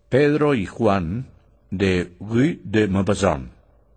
Pedro y Juan, de Rue de Maupassant.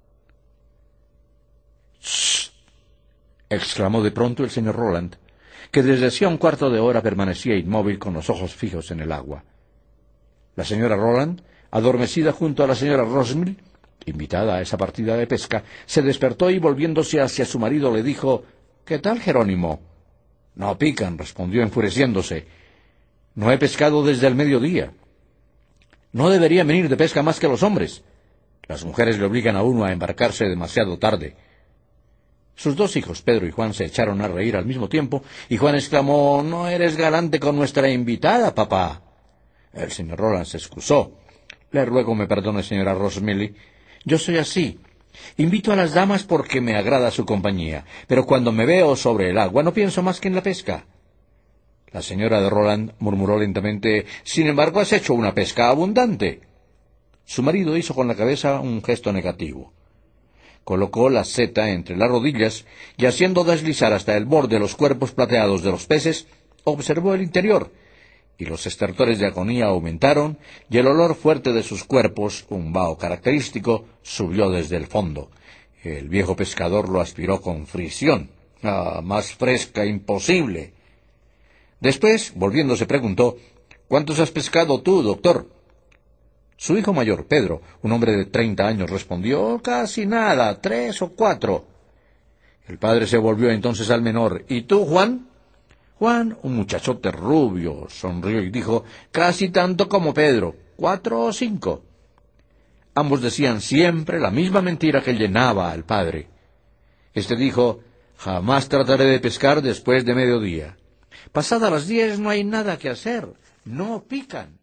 —¡Shh! —exclamó de pronto el señor Roland, que desde hacía un cuarto de hora permanecía inmóvil con los ojos fijos en el agua. La señora Roland, adormecida junto a la señora Rosemary, invitada a esa partida de pesca, se despertó y volviéndose hacia su marido le dijo: —¿Qué tal, Jerónimo? —No pican —respondió enfureciéndose—. No he pescado desde el mediodía. No deberían venir de pesca más que los hombres. Las mujeres le obligan a uno a embarcarse demasiado tarde. Sus dos hijos, Pedro y Juan, se echaron a reír al mismo tiempo, y Juan exclamó: —No eres galante con nuestra invitada, papá. El señor Roland se excusó. —Le ruego me perdone, señora Rosemary. Yo soy así. Invito a las damas porque me agrada su compañía, pero cuando me veo sobre el agua no pienso más que en la pesca. La señora de Roland murmuró lentamente: —Sin embargo, has hecho una pesca abundante. Su marido hizo con la cabeza un gesto negativo. Colocó la seta entre las rodillas y, haciendo deslizar hasta el borde los cuerpos plateados de los peces, observó el interior, y los estertores de agonía aumentaron, y el olor fuerte de sus cuerpos, un vaho característico, subió desde el fondo. El viejo pescador lo aspiró con fricción. —¡Ah, más fresca imposible! Después, volviéndose, preguntó: —¿Cuántos has pescado tú, doctor? Su hijo mayor, Pedro, un hombre de 30 años, respondió: —Casi nada, 3 o 4. El padre se volvió entonces al menor: —¿Y tú, Juan? Juan, un muchachote rubio, sonrió y dijo: —Casi tanto como Pedro, 4 o 5. Ambos decían siempre la misma mentira que llenaba al padre. Este dijo: —Jamás trataré de pescar después de mediodía. Pasadas las 10 no hay nada que hacer, no pican.